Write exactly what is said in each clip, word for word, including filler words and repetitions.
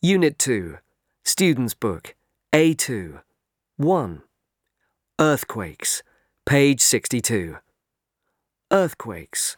Unit two, Student's Book, A two, one. Earthquakes, page sixty-two. Earthquakes.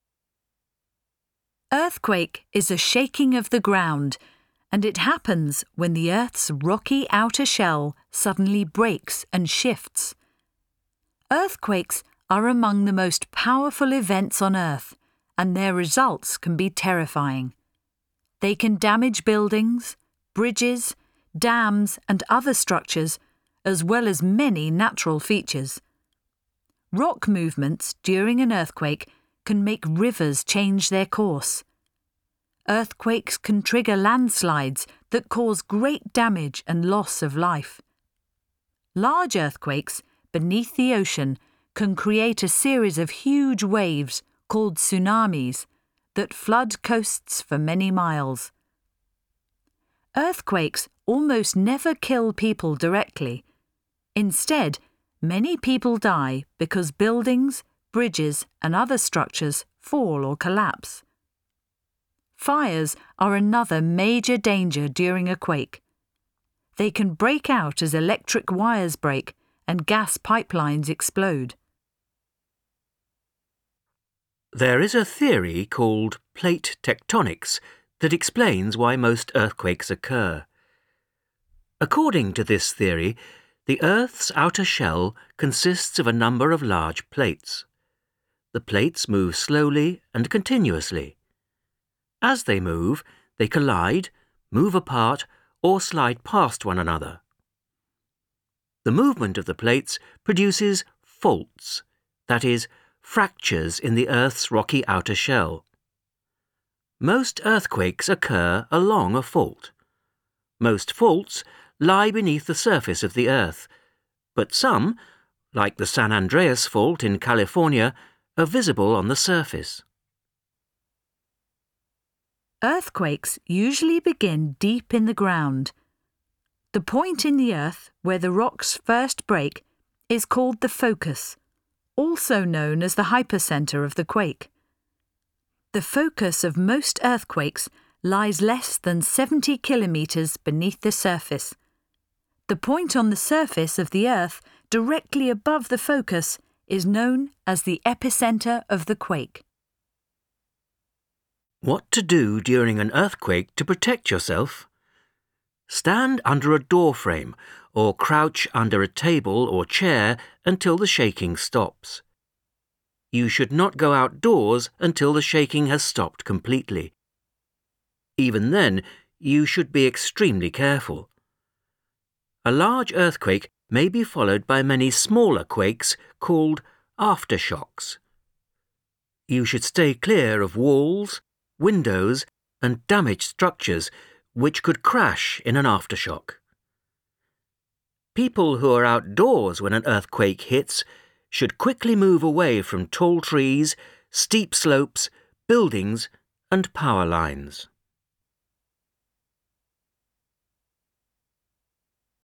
Earthquake is a shaking of the ground, and it happens when the Earth's rocky outer shell suddenly breaks and shifts. Earthquakes are among the most powerful events on Earth, and their results can be terrifying. They can damage buildings, bridges, dams, and other structures, as well as many natural features. Rock movements during an earthquake can make rivers change their course. Earthquakes can trigger landslides that cause great damage and loss of life. Large earthquakes beneath the ocean can create a series of huge waves called tsunamis that flood coasts for many miles. Earthquakes almost never kill people directly. Instead, many people die because buildings, bridges, and other structures fall or collapse. Fires are another major danger during a quake. They can break out as electric wires break and gas pipelines explode. There is a theory called plate tectonics that explains why most earthquakes occur. According to this theory, the Earth's outer shell consists of a number of large plates. The plates move slowly and continuously. As they move, they collide, move apart, or slide past one another. The movement of the plates produces faults, that is, fractures in the Earth's rocky outer shell. Most earthquakes occur along a fault. Most faults lie beneath the surface of the Earth, but some, like the San Andreas Fault in California, are visible on the surface. Earthquakes usually begin deep in the ground. The point in the Earth where the rocks first break is called the focus, also known as the hypercenter of the quake. The focus of most earthquakes lies less than seventy kilometers beneath the surface. The point on the surface of the Earth directly above the focus is known as the epicenter of the quake. What to do during an earthquake to protect yourself? Stand under a door frame or crouch under a table or chair until the shaking stops. You should not go outdoors until the shaking has stopped completely. Even then, you should be extremely careful. A large earthquake may be followed by many smaller quakes called aftershocks. You should stay clear of walls, windows, and damaged structures which could crash in an aftershock. People who are outdoors when an earthquake hits should quickly move away from tall trees, steep slopes, buildings, and power lines.